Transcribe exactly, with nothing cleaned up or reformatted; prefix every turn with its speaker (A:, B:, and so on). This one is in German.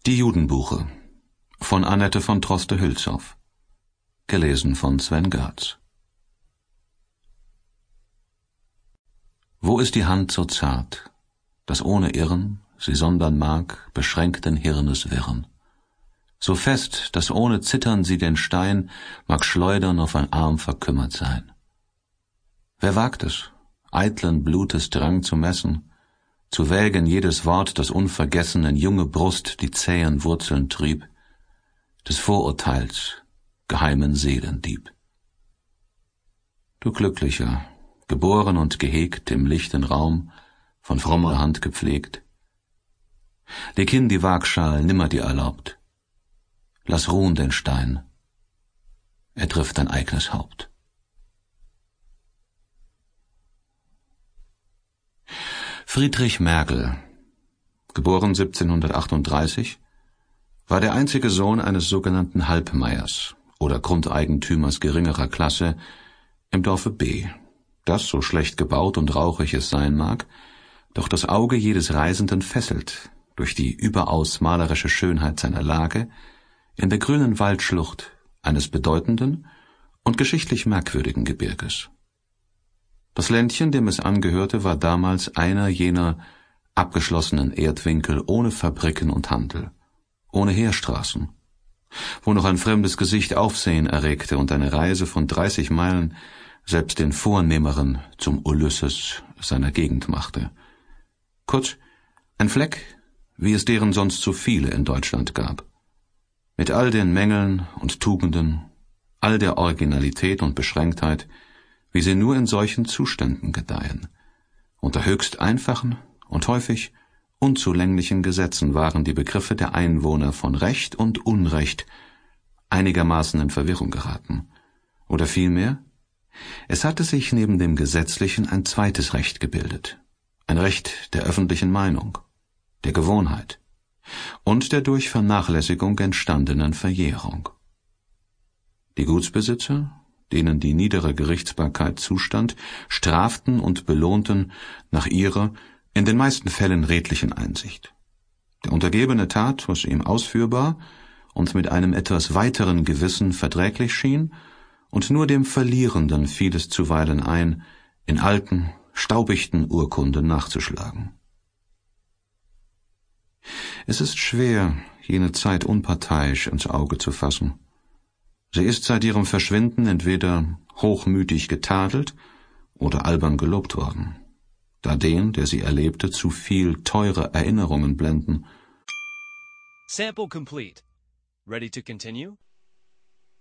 A: Die Judenbuche von Annette von Droste-Hülshoff. Gelesen von Sven Görtz. Wo ist die Hand so zart, dass ohne Irren sie sondern mag beschränkten Hirnes Wirren? So fest, dass ohne Zittern sie den Stein mag schleudern auf ein Arm verkümmert sein. Wer wagt es, eitlen Blutes Drang zu messen, zu wägen jedes Wort, das unvergessenen junge Brust die zähen Wurzeln trieb, des Vorurteils, geheimen Seelendieb. Du Glücklicher, geboren und gehegt im lichten Raum, von frommer Hand gepflegt, leg hin die Waagschal nimmer dir erlaubt, lass ruhen den Stein, er trifft dein eignes Haupt. Friedrich Mergel, geboren siebzehnhundertachtunddreißig, war der einzige Sohn eines sogenannten Halbmeiers oder Grundeigentümers geringerer Klasse im Dorfe B, das, so schlecht gebaut und rauchig es sein mag, doch das Auge jedes Reisenden fesselt durch die überaus malerische Schönheit seiner Lage in der grünen Waldschlucht eines bedeutenden und geschichtlich merkwürdigen Gebirges. Das Ländchen, dem es angehörte, war damals einer jener abgeschlossenen Erdwinkel ohne Fabriken und Handel, ohne Heerstraßen, wo noch ein fremdes Gesicht Aufsehen erregte und eine Reise von dreißig Meilen selbst den Vornehmeren zum Ulysses seiner Gegend machte. Kurz, ein Fleck, wie es deren sonst so viele in Deutschland gab, mit all den Mängeln und Tugenden, all der Originalität und Beschränktheit, wie sie nur in solchen Zuständen gedeihen. Unter höchst einfachen und häufig unzulänglichen Gesetzen waren die Begriffe der Einwohner von Recht und Unrecht einigermaßen in Verwirrung geraten. Oder vielmehr, es hatte sich neben dem Gesetzlichen ein zweites Recht gebildet, ein Recht der öffentlichen Meinung, der Gewohnheit und der durch Vernachlässigung entstandenen Verjährung. Die Gutsbesitzer, denen die niedere Gerichtsbarkeit zustand, straften und belohnten nach ihrer, in den meisten Fällen redlichen Einsicht. Der Untergebene tat, was ihm ausführbar und mit einem etwas weiteren Gewissen verträglich schien, und nur dem Verlierenden fiel es zuweilen ein, in alten, staubichten Urkunden nachzuschlagen. Es ist schwer, jene Zeit unparteiisch ins Auge zu fassen. Sie ist seit ihrem Verschwinden entweder hochmütig getadelt oder albern gelobt worden, da den, der sie erlebte, zu viel teure Erinnerungen blenden.
B: Sample complete. Ready to continue?